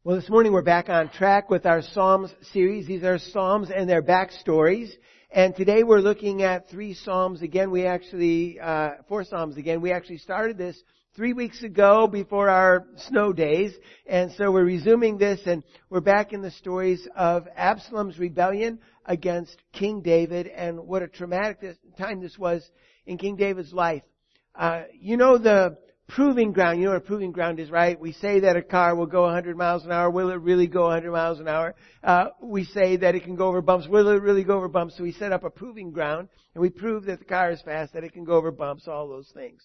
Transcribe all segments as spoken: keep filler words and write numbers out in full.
Well, this morning we're back on track with our Psalms series. These are Psalms and their backstories. And today we're looking at three Psalms again. We actually, uh, four Psalms again. We actually started this three weeks ago before our snow days. And so we're resuming this, and we're back in the stories of Absalom's rebellion against King David, and what a traumatic time this was in King David's life. Uh, you know the proving ground. You know what a proving ground is, right? We say that a car will go one hundred miles an hour. Will it really go one hundred miles an hour? Uh, we say that it can go over bumps. Will it really go over bumps? So we set up a proving ground, and we prove that the car is fast, that it can go over bumps, all those things.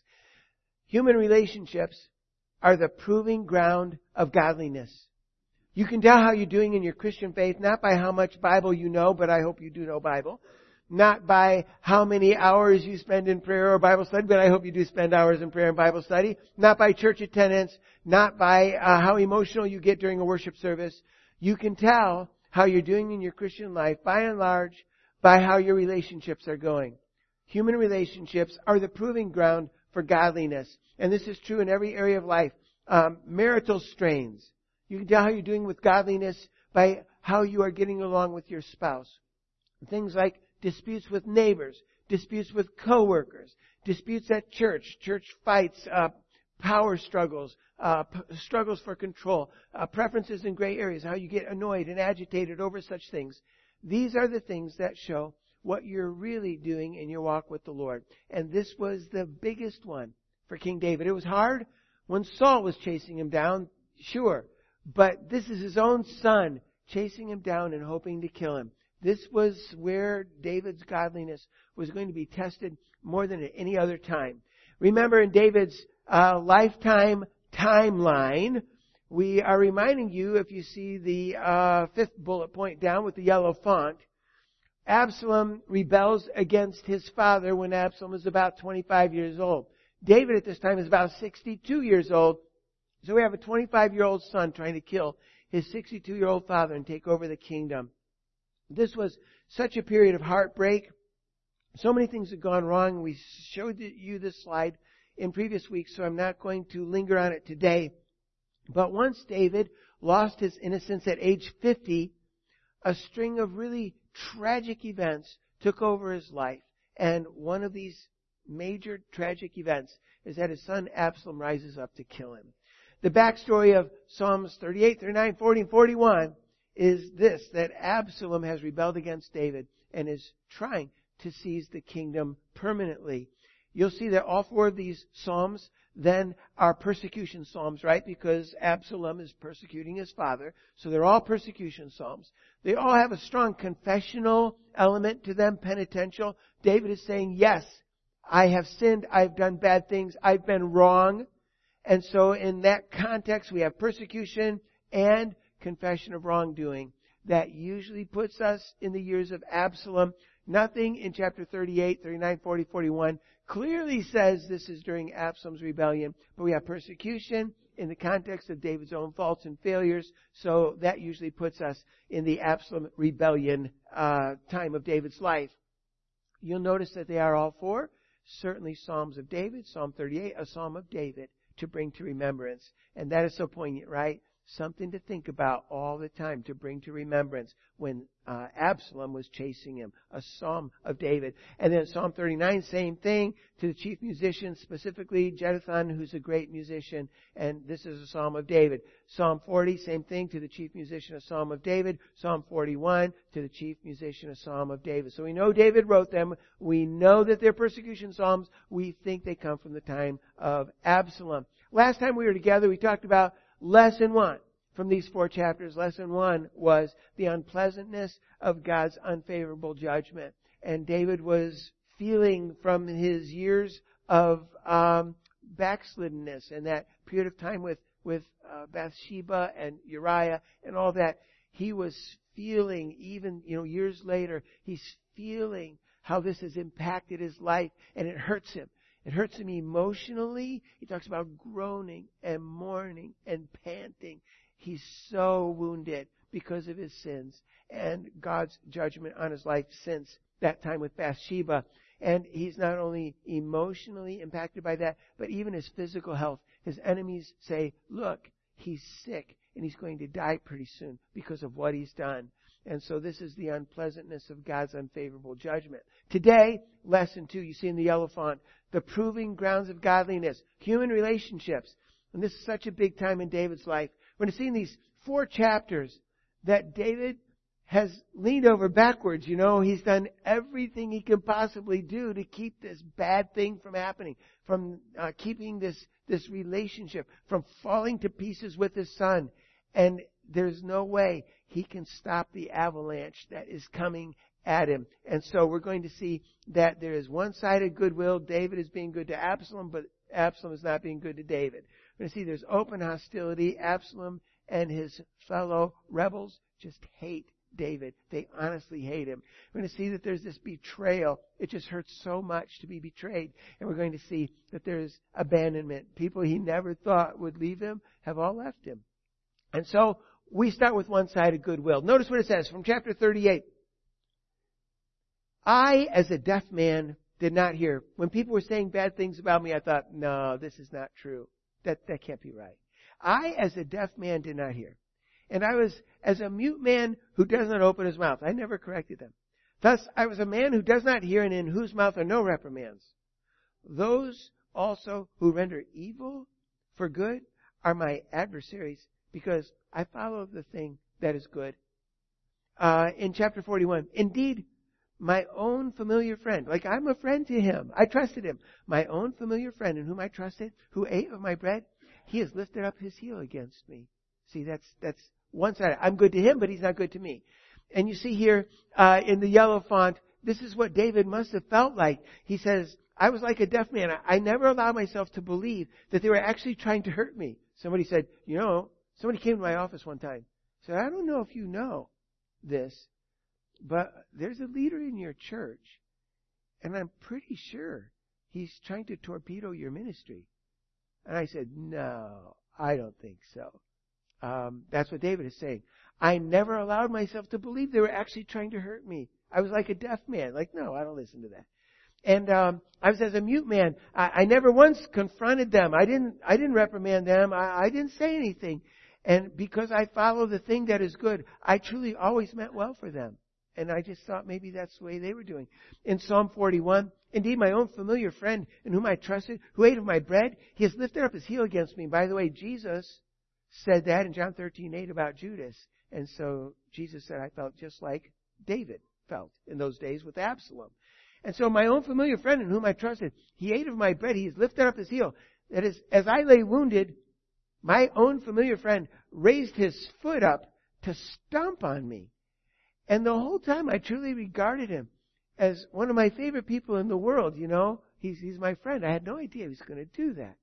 Human relationships are the proving ground of godliness. You can tell how you're doing in your Christian faith, not by how much Bible you know, but I hope you do know Bible. Not by how many hours you spend in prayer or Bible study, but I hope you do spend hours in prayer and Bible study. Not by church attendance. Not by uh, how emotional you get during a worship service. You can tell how you're doing in your Christian life, by and large, by how your relationships are going. Human relationships are the proving ground for godliness. And this is true in every area of life. Um, marital strains. You can tell how you're doing with godliness by how you are getting along with your spouse. Things like disputes with neighbors, disputes with coworkers, disputes at church, church fights, uh, power struggles, uh, p- struggles for control, uh, preferences in gray areas, how you get annoyed and agitated over such things. These are the things that show what you're really doing in your walk with the Lord. And this was the biggest one for King David. It was hard when Saul was chasing him down, sure, but this is his own son chasing him down and hoping to kill him. This was where David's godliness was going to be tested more than at any other time. Remember, in David's uh, lifetime timeline, we are reminding you, if you see the uh, fifth bullet point down with the yellow font, Absalom rebels against his father when Absalom is about twenty-five years old. David at this time is about sixty-two years old. So we have a twenty-five-year-old son trying to kill his sixty-two-year-old father and take over the kingdom. This was such a period of heartbreak. So many things had gone wrong. We showed you this slide in previous weeks, so I'm not going to linger on it today. But once David lost his innocence at age fifty, a string of really tragic events took over his life. And one of these major tragic events is that his son Absalom rises up to kill him. The backstory of Psalms thirty-eight, thirty-nine, forty, and forty-one is this, that Absalom has rebelled against David and is trying to seize the kingdom permanently. You'll see that all four of these Psalms then are persecution Psalms, right? Because Absalom is persecuting his father. So they're all persecution Psalms. They all have a strong confessional element to them, penitential. David is saying, yes, I have sinned, I've done bad things, I've been wrong. And so in that context, we have persecution and confession of wrongdoing. That usually puts us in the years of Absalom. Nothing in chapter thirty-eight, thirty-nine, forty, forty-one clearly says this is during Absalom's rebellion. But we have persecution in the context of David's own faults and failures. So that usually puts us in the Absalom rebellion uh, time of David's life. You'll notice that they are all four certainly Psalms of David. Psalm thirty-eight, a Psalm of David to bring to remembrance. And that is so poignant, right? Something to think about all the time, to bring to remembrance when uh, Absalom was chasing him. A Psalm of David. And then Psalm thirty-nine, same thing, to the chief musician, specifically Jeduthun, who's a great musician. And this is a Psalm of David. Psalm forty, same thing, to the chief musician, a Psalm of David. Psalm forty-one, to the chief musician, a Psalm of David. So we know David wrote them. We know that they're persecution Psalms. We think they come from the time of Absalom. Last time we were together, we talked about lesson one from these four chapters. Lesson one was the unpleasantness of God's unfavorable judgment. And David was feeling from his years of um, backsliddenness and that period of time with, with uh, Bathsheba and Uriah and all that, he was feeling, even you know years later, he's feeling how this has impacted his life, and it hurts him. It hurts him emotionally. He talks about groaning and mourning and panting. He's so wounded because of his sins and God's judgment on his life since that time with Bathsheba. And he's not only emotionally impacted by that, but even his physical health. His enemies say, look, he's sick. and he's going to die pretty soon because of what he's done. And so this is the unpleasantness of God's unfavorable judgment. Today, lesson two, you see in the yellow font, the proving grounds of godliness, human relationships. And this is such a big time in David's life. We're going to see in these four chapters that David has leaned over backwards. You know, he's done everything he can possibly do to keep this bad thing from happening, from uh, keeping this, this relationship from falling to pieces with his son. And there's no way he can stop the avalanche that is coming at him. And so we're going to see that there is one-sided goodwill. David is being good to Absalom, but Absalom is not being good to David. We're going to see there's open hostility. Absalom and his fellow rebels just hate David. They honestly hate him. We're going to see that there's this betrayal. It just hurts so much to be betrayed. And we're going to see that there's abandonment. People he never thought would leave him have all left him. And so we start with one-sided goodwill. Notice what it says from chapter thirty-eight. I, as a deaf man, did not hear. When people were saying bad things about me, I thought, no, this is not true. That, that can't be right. I, as a deaf man, did not hear. And I was as a mute man who does not open his mouth. I never corrected them. Thus, I was a man who does not hear and in whose mouth are no reprimands. Those also who render evil for good are my adversaries, because I follow the thing that is good. Uh, in chapter forty-one, indeed, my own familiar friend, like I'm a friend to him. I trusted him. My own familiar friend in whom I trusted, who ate of my bread, he has lifted up his heel against me. See, that's, that's one side. I'm good to him, but he's not good to me. And you see here, uh, in the yellow font, this is what David must have felt like. He says, I was like a deaf man. I, I never allowed myself to believe that they were actually trying to hurt me. Somebody said, you know, somebody came to my office one time. Said, I don't know if you know this, but there's a leader in your church, and I'm pretty sure he's trying to torpedo your ministry. And I said, no, I don't think so. Um, that's what David is saying. I never allowed myself to believe they were actually trying to hurt me. I was like a deaf man. Like, no, I don't listen to that. And um, I was as a mute man. I, I never once confronted them. I didn't. I didn't reprimand them. I, I didn't say anything. And because I follow the thing that is good, I truly always meant well for them. And I just thought maybe that's the way they were doing. In Psalm forty-one, indeed, my own familiar friend in whom I trusted, who ate of my bread, he has lifted up his heel against me. By the way, Jesus said that in John thirteen eight about Judas. And so Jesus said, I felt just like David felt in those days with Absalom. And so my own familiar friend in whom I trusted, he ate of my bread, he has lifted up his heel. That is, as I lay wounded, my own familiar friend raised his foot up to stomp on me. And the whole time I truly regarded him as one of my favorite people in the world, you know. He's, he's my friend. I had no idea he was going to do that.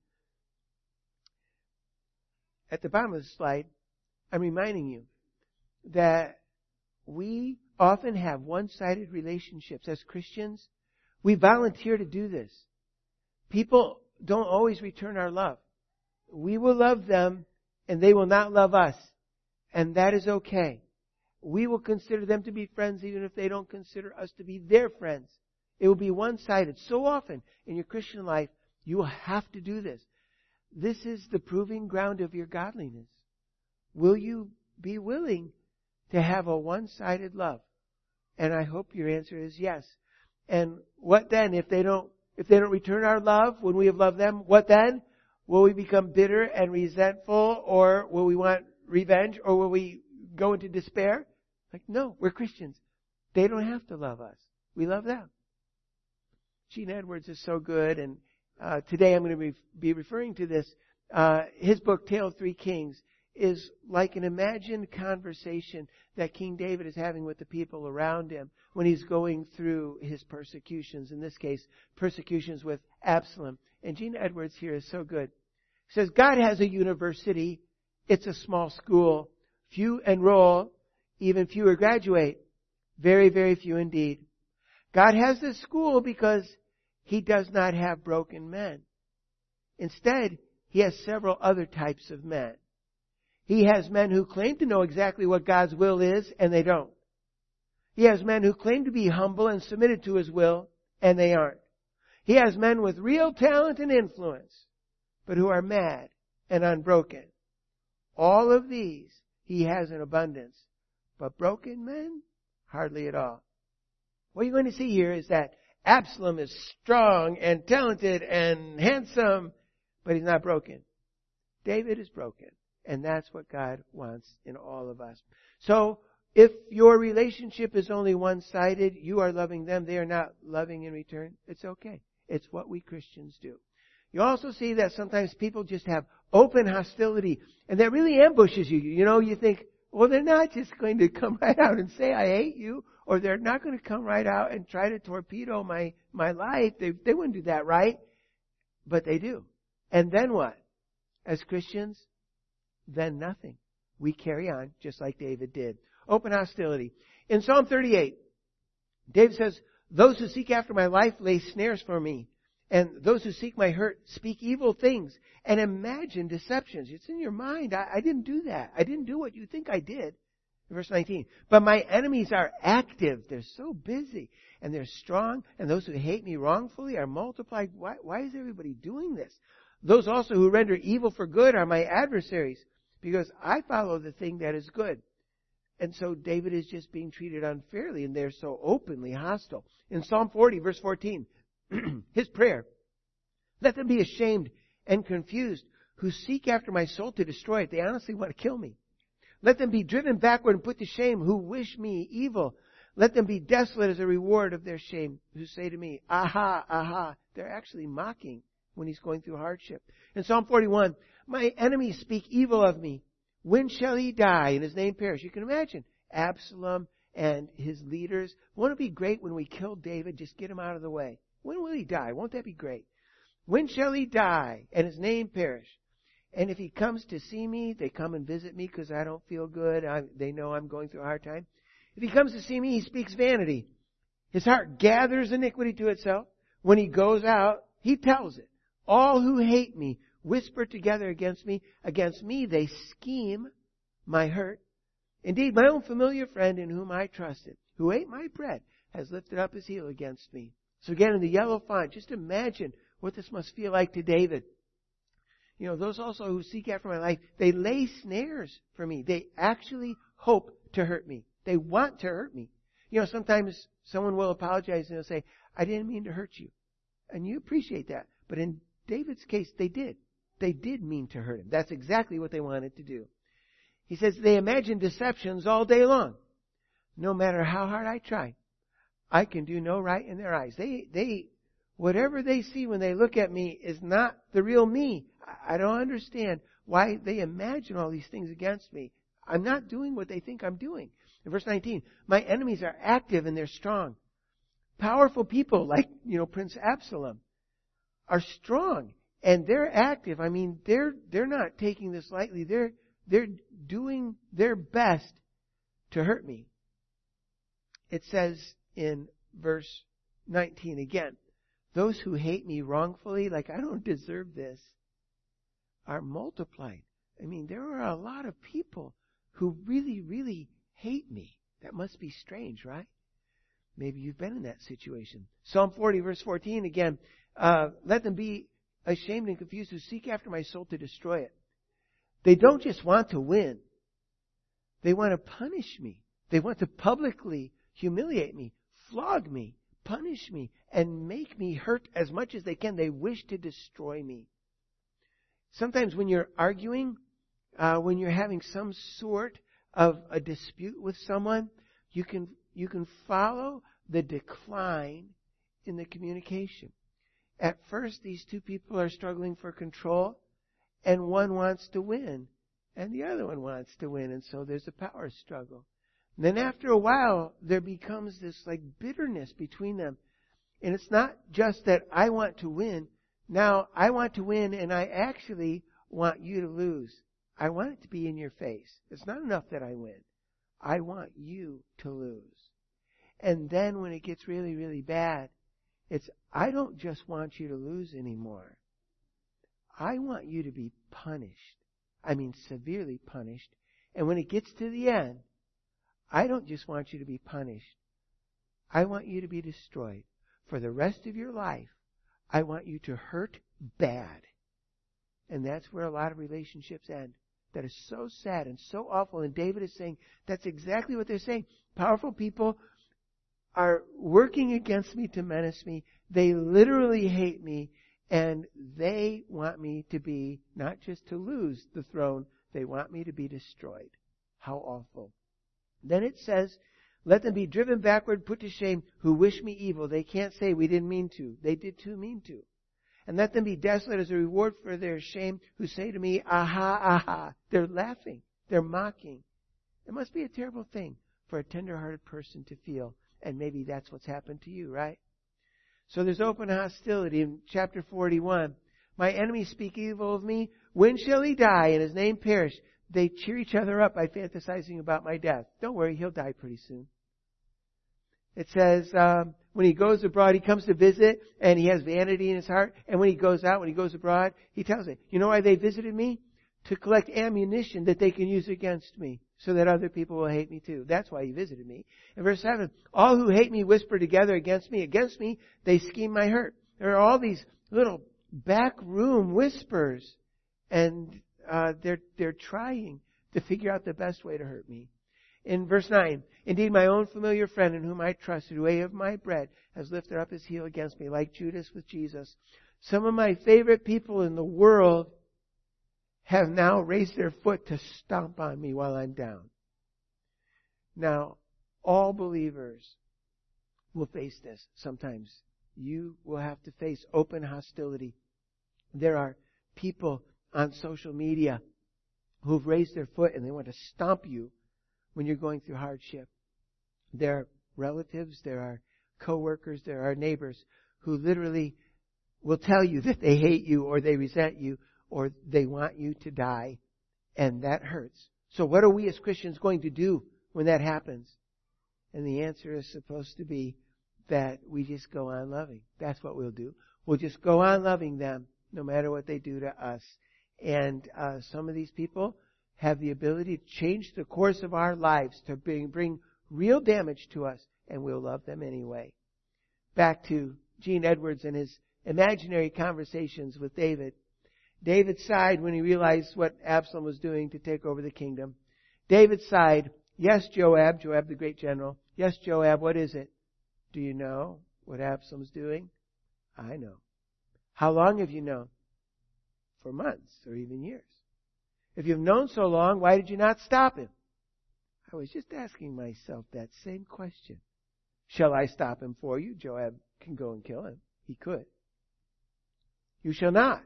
At the bottom of the slide, I'm reminding you that we often have one-sided relationships as Christians. We volunteer to do this. People don't always return our love. We will love them, and they will not love us. And that is okay. We will consider them to be friends even if they don't consider us to be their friends. It will be one-sided. So often in your Christian life, you will have to do this. This is the proving ground of your godliness. Will you be willing to have a one-sided love? And I hope your answer is yes. And what then if they don't, if they don't return our love when we have loved them? What then? Will we become bitter and resentful, or will we want revenge, or will we go into despair? Like, no, we're Christians. They don't have to love us. We love them. Gene Edwards is so good, and uh, today I'm going to be, be referring to this. Uh, his book, Tale of Three Kings, is like an imagined conversation that King David is having with the people around him when he's going through his persecutions. In this case, persecutions with Absalom. And Gene Edwards here is so good. He says, God has a university. It's a small school. Few enroll, even fewer graduate. Very, very few indeed. God has this school because He does not have broken men. Instead, He has several other types of men. He has men who claim to know exactly what God's will is, and they don't. He has men who claim to be humble and submitted to His will, and they aren't. He has men with real talent and influence, but who are mad and unbroken. All of these he has in abundance. But broken men, hardly at all. What you're going to see here is that Absalom is strong and talented and handsome, but he's not broken. David is broken. And that's what God wants in all of us. So, if your relationship is only one-sided, you are loving them, they are not loving in return, it's okay. It's what we Christians do. You also see that sometimes people just have open hostility, and that really ambushes you. You know, you think, well, they're not just going to come right out and say, I hate you, or they're not going to come right out and try to torpedo my, my life. They, they wouldn't do that, right? But they do. And then what? As Christians, then nothing. We carry on just like David did. Open hostility. In Psalm thirty-eight, David says, those who seek after my life lay snares for me, and those who seek my hurt speak evil things and imagine deceptions. It's in your mind. I, I didn't do that. I didn't do what you think I did. Verse nineteen. But my enemies are active. They're so busy and they're strong, and those who hate me wrongfully are multiplied. Why, why is everybody doing this? Those also who render evil for good are my adversaries, because I follow the thing that is good. And so David is just being treated unfairly, and they're so openly hostile. In Psalm forty, verse fourteen, his prayer, let them be ashamed and confused who seek after my soul to destroy it. They honestly want to kill me. Let them be driven backward and put to shame who wish me evil. Let them be desolate as a reward of their shame who say to me, aha, aha. They're actually mocking when he's going through hardship. In Psalm forty-one, my enemies speak evil of me. When shall he die and his name perish? You can imagine Absalom and his leaders. Won't it be great when we kill David? Just get him out of the way. When will he die? Won't that be great? When shall he die and his name perish? And if he comes to see me, they come and visit me because I don't feel good. I, they know I'm going through a hard time. If he comes to see me, he speaks vanity. His heart gathers iniquity to itself. When he goes out, he tells it. All who hate me whisper together against me. Against me they scheme my hurt. Indeed, my own familiar friend in whom I trusted, who ate my bread, has lifted up his heel against me. So again, in the yellow font, just imagine what this must feel like to David. You know, those also who seek after my life, they lay snares for me. They actually hope to hurt me. They want to hurt me. You know, sometimes someone will apologize and they'll say, I didn't mean to hurt you. And you appreciate that. But in David's case, they did. They did mean to hurt him. That's exactly what they wanted to do. He says they imagine deceptions all day long. No matter how hard I try, I can do no right in their eyes. They, they, whatever they see when they look at me is not the real me. I don't understand why they imagine all these things against me. I'm not doing what they think I'm doing. In verse nineteen, my enemies are active and they're strong. Powerful people like, you know, Prince Absalom are strong and they're active. I mean, they're, they're not taking this lightly. They're, they're doing their best to hurt me. It says in verse nineteen again, those who hate me wrongfully, like I don't deserve this, are multiplied. I mean, there are a lot of people who really, really hate me. That must be strange, right? Maybe you've been in that situation. Psalm forty, verse fourteen, again, uh, let them be ashamed and confused who seek after my soul to destroy it. They don't just want to win. They want to punish me. They want to publicly humiliate me, flog me, punish me, and make me hurt as much as they can. They wish to destroy me. Sometimes when you're arguing, uh, when you're having some sort of a dispute with someone, you can you can follow the decline in the communication. At first, these two people are struggling for control, and one wants to win, and the other one wants to win, and so there's a power struggle. And then after a while, there becomes this like bitterness between them. And it's not just that I want to win. Now, I want to win, and I actually want you to lose. I want it to be in your face. It's not enough that I win. I want you to lose. And then when it gets really, really bad, it's, I don't just want you to lose anymore. I want you to be punished. I mean, severely punished. And when it gets to the end, I don't just want you to be punished. I want you to be destroyed. For the rest of your life, I want you to hurt bad. And that's where a lot of relationships end. that is so sad and so awful. And David is saying that's exactly what they're saying. Powerful people are working against me to menace me. They literally hate me. And they want me to be, not just to lose the throne, they want me to be destroyed. How awful. Then it says, let them be driven backward, put to shame, who wish me evil. They can't say we didn't mean to. They did too mean to. And let them be desolate as a reward for their shame, who say to me, aha, aha. They're laughing. They're mocking. It must be a terrible thing for a tender-hearted person to feel. And maybe that's what's happened to you, right? So there's open hostility in chapter forty-one. My enemies speak evil of me. When shall he die and his name perish? They cheer each other up by fantasizing about my death. Don't worry, he'll die pretty soon. It says, um, when he goes abroad, he comes to visit, and he has vanity in his heart. And when he goes out, when he goes abroad, he tells it. You know why they visited me? To collect ammunition that they can use against me, so that other people will hate me too. That's why he visited me. In verse seven, all who hate me whisper together against me. Against me, they scheme my hurt. There are all these little backroom whispers, and uh, they're they're trying to figure out the best way to hurt me. In verse nine, indeed my own familiar friend in whom I trusted, who ate of my bread, has lifted up his heel against me, like Judas with Jesus. Some of my favorite people in the world have now raised their foot to stomp on me while I'm down. Now, all believers will face this. Sometimes you will have to face open hostility. There are people on social media who've raised their foot and they want to stomp you when you're going through hardship. There are relatives, there are co-workers, there are neighbors who literally will tell you that they hate you or they resent you or they want you to die. And that hurts. So what are we as Christians going to do when that happens? And the answer is supposed to be that we just go on loving. That's what we'll do. We'll just go on loving them no matter what they do to us. And uh, some of these people have the ability to change the course of our lives, to bring, bring real damage to us, and we'll love them anyway. Back to Gene Edwards and his imaginary conversations with David. David sighed when he realized what Absalom was doing to take over the kingdom. David sighed, yes, Joab, Joab the great general, yes, Joab, what is it? Do you know what Absalom's doing? I know. How long have you known? For months or even years. If you've known so long, why did you not stop him? I was just asking myself that same question. Shall I stop him for you? Joab can go and kill him. He could. You shall not.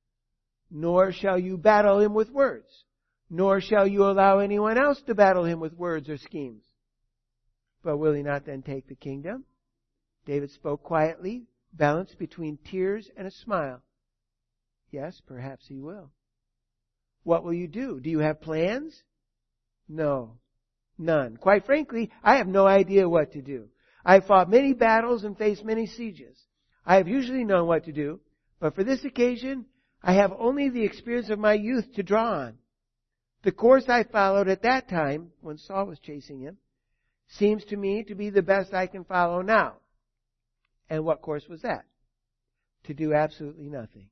Nor shall you battle him with words. Nor shall you allow anyone else to battle him with words or schemes. But will he not then take the kingdom? David spoke quietly, balanced between tears and a smile. Yes, perhaps he will. What will you do? Do you have plans? No, none. Quite frankly, I have no idea what to do. I have fought many battles and faced many sieges. I have usually known what to do, but for this occasion, I have only the experience of my youth to draw on. The course I followed at that time, when Saul was chasing him, seems to me to be the best I can follow now. And what course was that? To do absolutely nothing.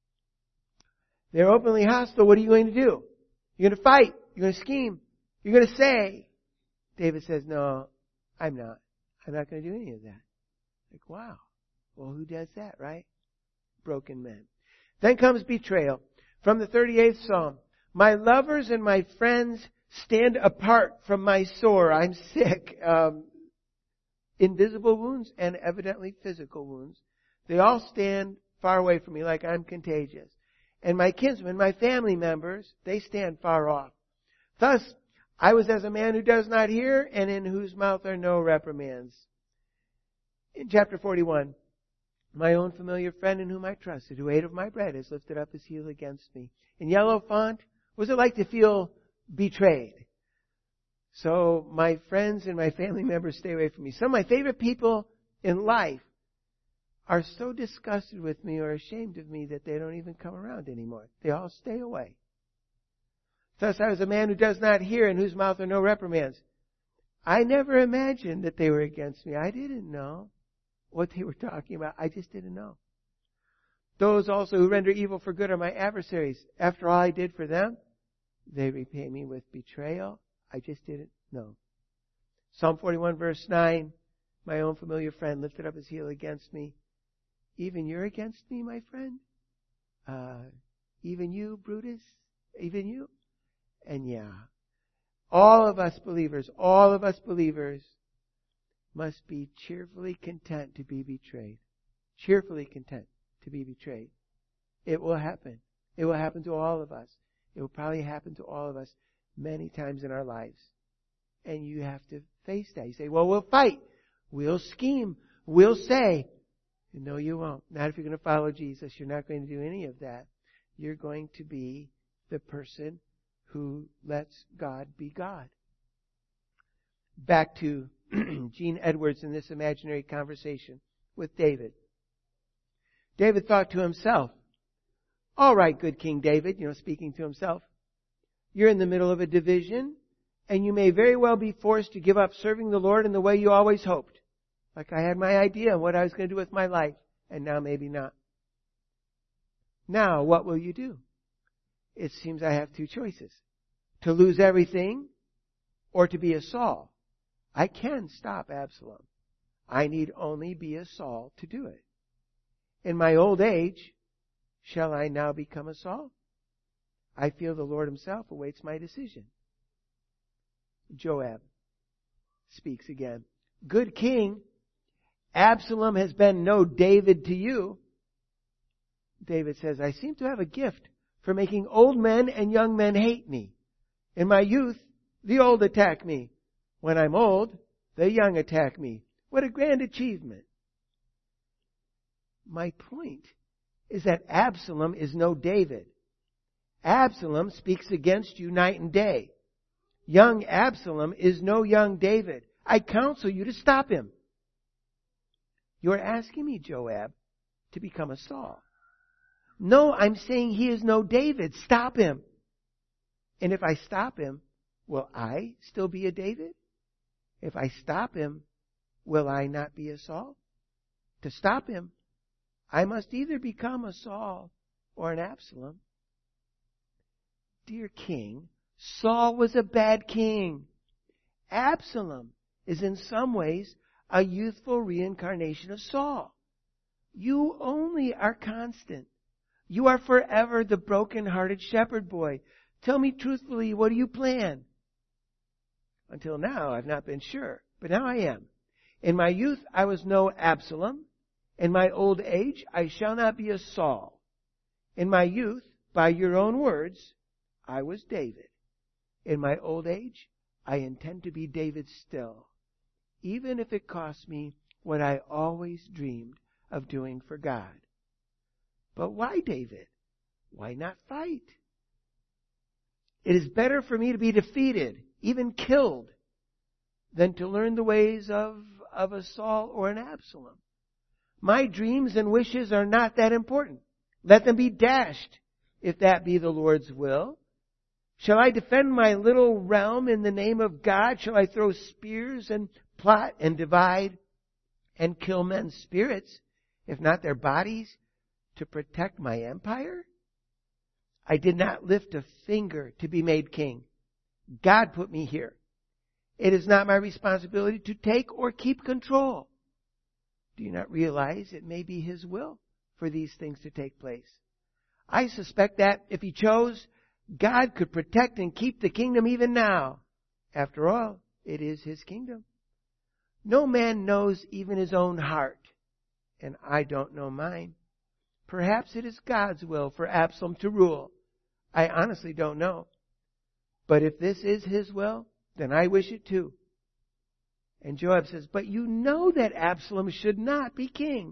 They're openly hostile. What are you going to do? You're going to fight. You're going to scheme. You're going to say. David says, no, I'm not. I'm not going to do any of that. Like, wow. Well, who does that, right? Broken men. Then comes betrayal. From the thirty-eighth Psalm. My lovers and my friends stand apart from my sore. I'm sick. Um, invisible wounds and evidently physical wounds. They all stand far away from me like I'm contagious. And my kinsmen, my family members, they stand far off. Thus, I was as a man who does not hear and in whose mouth are no reprimands. In chapter forty-one, my own familiar friend in whom I trusted, who ate of my bread, has lifted up his heel against me. In yellow font, what was it like to feel betrayed? So my friends and my family members stay away from me. Some of my favorite people in life are so disgusted with me or ashamed of me that they don't even come around anymore. They all stay away. Thus I was a man who does not hear and whose mouth are no reprimands. I never imagined that they were against me. I didn't know what they were talking about. I just didn't know. Those also who render evil for good are my adversaries. After all I did for them, they repay me with betrayal. I just didn't know. Psalm forty-one verse nine, my own familiar friend lifted up his heel against me. Even you're against me, my friend? Uh, even you, Brutus? Even you? And yeah, all of us believers, all of us believers must be cheerfully content to be betrayed. Cheerfully content to be betrayed. It will happen. It will happen to all of us. It will probably happen to all of us many times in our lives. And you have to face that. You say, well, we'll fight. We'll scheme. We'll say. No, you won't. Not if you're going to follow Jesus. You're not going to do any of that. You're going to be the person who lets God be God. Back to Gene Edwards in this imaginary conversation with David. David thought to himself, all right, good King David, you know, speaking to himself, you're in the middle of a division, and you may very well be forced to give up serving the Lord in the way you always hoped. Like I had my idea of what I was going to do with my life, and now maybe not. Now, what will you do? It seems I have two choices. To lose everything, or to be a Saul. I can stop Absalom. I need only be a Saul to do it. In my old age, shall I now become a Saul? I feel the Lord himself awaits my decision. Joab speaks again. Good king, Absalom has been no David to you. David says, I seem to have a gift for making old men and young men hate me. In my youth, the old attack me. When I'm old, the young attack me. What a grand achievement. My point is that Absalom is no David. Absalom speaks against you night and day. Young Absalom is no young David. I counsel you to stop him. You're asking me, Joab, to become a Saul. No, I'm saying he is no David. Stop him. And if I stop him, will I still be a David? If I stop him, will I not be a Saul? To stop him, I must either become a Saul or an Absalom. Dear king, Saul was a bad king. Absalom is in some ways a youthful reincarnation of Saul. You only are constant. You are forever the broken-hearted shepherd boy. Tell me truthfully, what do you plan? Until now, I've not been sure, but now I am. In my youth, I was no Absalom. In my old age, I shall not be a Saul. In my youth, by your own words, I was David. In my old age, I intend to be David still, even if it costs me what I always dreamed of doing for God. But why David? Why not fight? It is better for me to be defeated, even killed, than to learn the ways of, of a Saul or an Absalom. My dreams and wishes are not that important. Let them be dashed, if that be the Lord's will. Shall I defend my little realm in the name of God? Shall I throw spears and plot and divide and kill men's spirits, if not their bodies, to protect my empire? I did not lift a finger to be made king. God put me here. It is not my responsibility to take or keep control. Do you not realize it may be His will for these things to take place? I suspect that if He chose, God could protect and keep the kingdom even now. After all, it is His kingdom. No man knows even his own heart, and I don't know mine. Perhaps it is God's will for Absalom to rule. I honestly don't know. But if this is His will, then I wish it too. And Joab says, but you know that Absalom should not be king.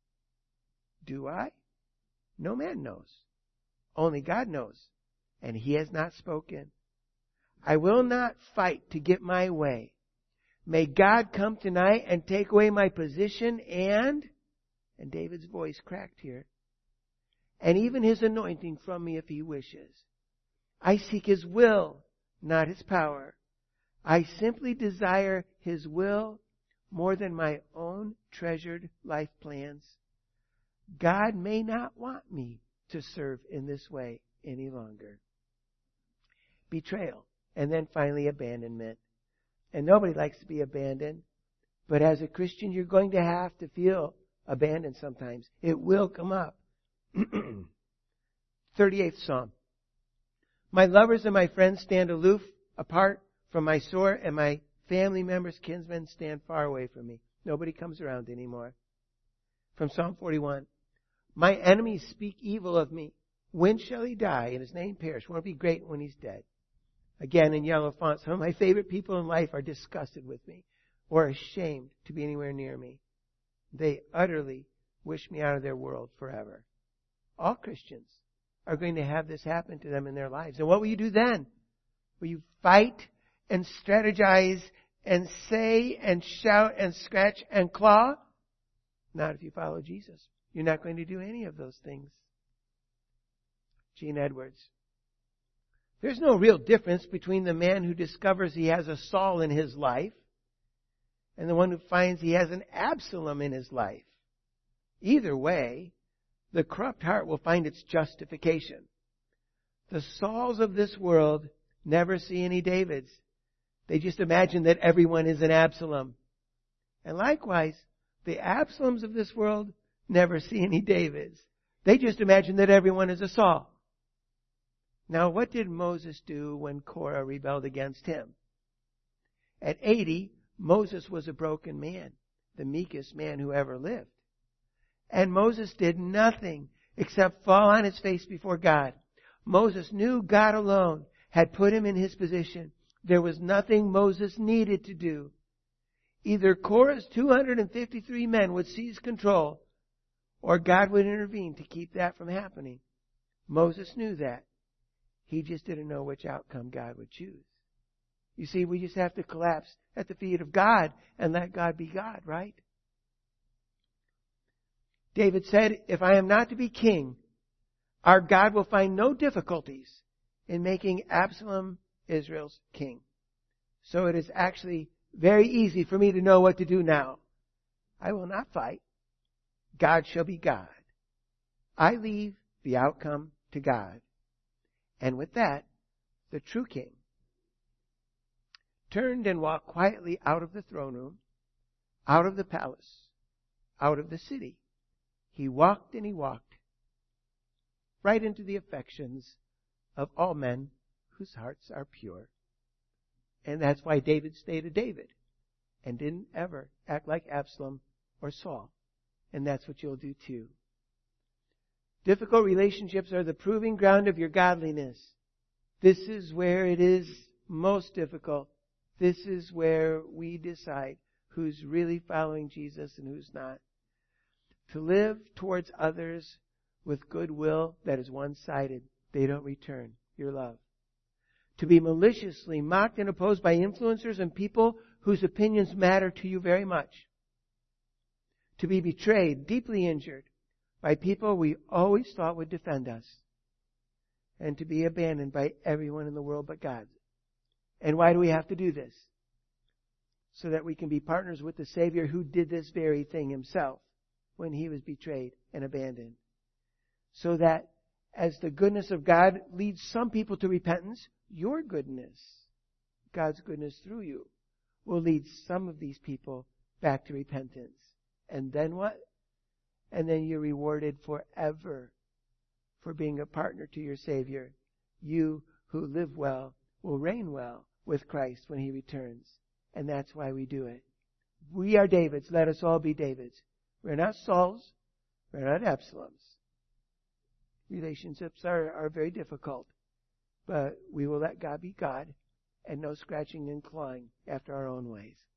Do I? No man knows. Only God knows. And He has not spoken. I will not fight to get my way. May God come tonight and take away my position and, and David's voice cracked here, and even His anointing from me if He wishes. I seek His will, not His power. I simply desire His will more than my own treasured life plans. God may not want me to serve in this way any longer. betrayal, and then finally abandonment. And nobody likes to be abandoned. But as a Christian, you're going to have to feel abandoned sometimes. It will come up. thirty-eighth Psalm. My lovers and my friends stand aloof, apart from my sore, and my family members, kinsmen, stand far away from me. Nobody comes around anymore. From Psalm forty-one. My enemies speak evil of me. When shall he die and his name perish? Won't it be great when he's dead? Again, in yellow font, some of my favorite people in life are disgusted with me or ashamed to be anywhere near me. They utterly wish me out of their world forever. All Christians are going to have this happen to them in their lives. And what will you do then? Will you fight and strategize and say and shout and scratch and claw? Not if you follow Jesus. You're not going to do any of those things. Gene Edwards. There's no real difference between the man who discovers he has a Saul in his life and the one who finds he has an Absalom in his life. Either way, the corrupt heart will find its justification. The Sauls of this world never see any Davids. They just imagine that everyone is an Absalom. And likewise, the Absaloms of this world never see any Davids. They just imagine that everyone is a Saul. Now, what did Moses do when Korah rebelled against him? At eighty, Moses was a broken man, the meekest man who ever lived. And Moses did nothing except fall on his face before God. Moses knew God alone had put him in his position. There was nothing Moses needed to do. Either Korah's two hundred fifty-three men would seize control, or God would intervene to keep that from happening. Moses knew that. He just didn't know which outcome God would choose. You see, we just have to collapse at the feet of God and let God be God, right? David said, if I am not to be king, our God will find no difficulties in making Absalom Israel's king. So it is actually very easy for me to know what to do now. I will not fight. God shall be God. I leave the outcome to God. And with that, the true king turned and walked quietly out of the throne room, out of the palace, out of the city. He walked and he walked right into the affections of all men whose hearts are pure. And that's why David stayed a David and didn't ever act like Absalom or Saul. And that's what you'll do too. Difficult relationships are the proving ground of your godliness. This is where it is most difficult. This is where we decide who's really following Jesus and who's not. To live towards others with goodwill that is one-sided. They don't return your love. To be maliciously mocked and opposed by influencers and people whose opinions matter to you very much. To be betrayed, deeply injured by people we always thought would defend us. And to be abandoned by everyone in the world but God. And why do we have to do this? So that we can be partners with the Savior who did this very thing himself when he was betrayed and abandoned. So that as the goodness of God leads some people to repentance, your goodness, God's goodness through you, will lead some of these people back to repentance. And then what? And then you're rewarded forever for being a partner to your Savior. You who live well will reign well with Christ when he returns. And that's why we do it. We are Davids. Let us all be Davids. We're not Sauls. We're not Absaloms. Relationships are, are very difficult. But we will let God be God and no scratching and clawing after our own ways.